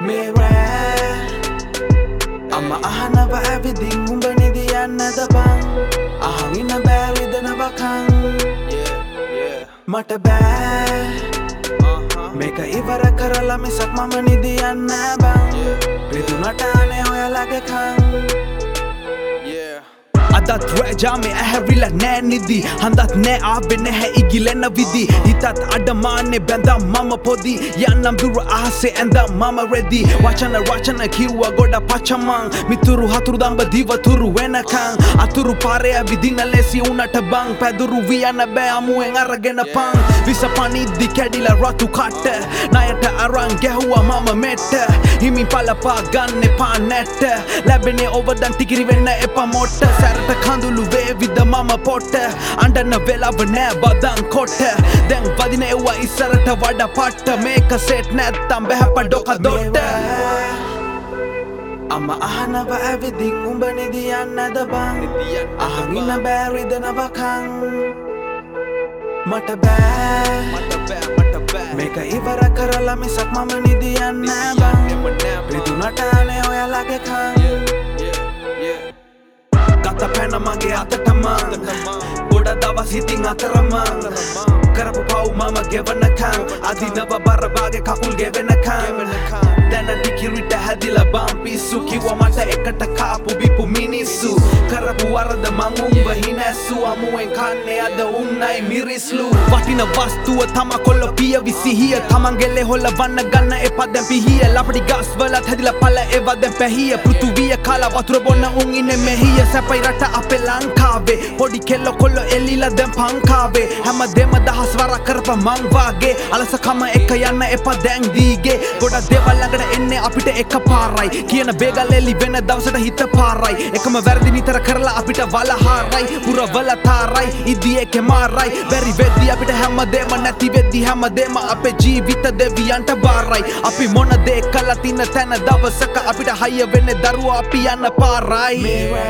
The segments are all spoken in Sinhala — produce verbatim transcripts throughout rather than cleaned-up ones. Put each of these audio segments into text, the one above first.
Mirror Amma ahanava ඇවිදින් උඹ නිදියන්නද බං අහගෙන බෑ රිදෙනවා කං මට බෑ මේක ඉවර කරලා මිසක් මම නිදියන්න බං රිදුනට අනේ ඔයාලගේ කං අදත් රැජාමේ ඇහැරිලා නෑ නිදි හඳත් නෑ ආවේ නැහැ ඉගිලෙන විදි හිතත් අඩමානේ බැඳම් මම පොදි යන්නම් දුර අහසේ ඇඳම් මම රෙදි වචන රචන කිව්වා ගොඩ පචමං මිතුරු හතුරු දඹ දිවතුරු වෙනකං අතුරු පාරේ විදින ලෙසි උනට බං පැදුරු වියන බෑ අමුවෙන් අරගෙන පං විස පනිද්දි කැඩිලා රතු කට ණයට අරන් ගැහුවා මම මෙට්ට හිමින් පළපා ගන්න එපා නැට්ට ලැබෙන්නේ ඔබදන් ටිකිරි වෙන්න එපා මොට්ට සැරට කඳුළු වේවිද මම පොට්ට අඬන වෙලාව නෑ බදන් කොට දැන් වදින එව්වා ඉස්සරට වඩා පට්ට මේක සෙට් නැත්තම් බැහැප ඩොක දොට්ට අම්ම අහනව ඇවිදින් උඹ නිදියන්නද බං අහගෙන බෑ රිදෙනවා කං මට බෑ මේක ඉවර කරලා මිසක් මම නිදියන්න බං රිදුනට අනේ ඔයාලගේ කං ගත පැන මගේ අතට මං ගොඩ දවස් හිතින් අතරමං කරපු පව් මම ගෙවනකං අදිනව බරබාගේ කකුල් ගෙවෙනකං දැන ටිකිරිට හැදිලා බම් පිස්සු කිව්වා මට එකට කාපු බිපු මිනිස්සු කරපු වරද මං උඹ හිනැස්සු අමුවෙන් කන්නේ අද උන්නයි මිරිස්ලු වටින වස්තුව තම කොල්ල පියවි සිහිය තමන්ගේ ලෙහොල්ල වන්න ගන්න එපා දැන් පිහිය ලපටි ගස් වලත් හැදිලා පළ ඒවා දැන් පැහිය පෘථුවිය කාලා වතුර බොන්න උන් ඉන්නේ මෙහිය සැපයි රට අපේ ලංකාවේ පොඩි කෙල්ල කොල්ල එල්ලිලා දැන් පංකාවේ හැමදේම දහස් වරක් කරපන් මං වාගේ අලසකම එක යන්න එපා දැන් දීගේ ගොඩක් දේවල් ළඟට එන්නේ අපිට එක පාරයි කියන බේගල් එලි වෙන දවසට හිත පාරයි එකම වැරදි නිතර කරලා අපිට වලහාරයි පුරවල තාරයි ඉදියේ කෙමාරයි බැරි වෙද්දි අපිට හැමදේම නැති වෙද්දි හැමදේම අපේ ජීවිත දෙවියන්ට බාරයි අපි මොන දේ කළා තින තැන දවසක අපිට හයිය වෙන්නේ දරුවා අපි යන පාරයි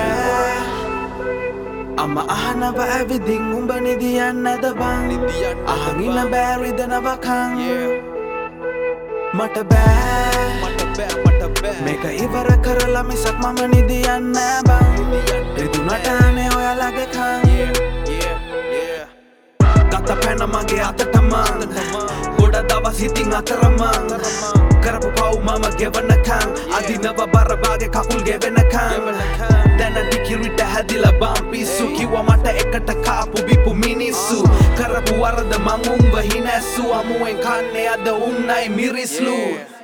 අම්ම අහනව ඇවිදින් උඹ නිදියන්නද බං අහගෙන බෑ රිදෙනවා කං මට බෑ මේක ඉවර කරලා මිසක් මම නිදියන්න බං රිදුනට අනේ ඔයාලගේ කං ගත පැන මගේ අතට මං ගොඩ දවස් හිතින් අතරමං කරපු පව් මම ගෙවනකං අදිනව බරබාගේ කකුල් ගෙවෙනකං දැන ටිකිරිට හැදිලා බම් පිස්සු කිව්වා මට එකට කාපු බිපු මිනිස්සු කරපු වරද මං උඹ හිනැස්සු අමුවෙන් කන්නේ අද උන්නයි මිරිස්ලු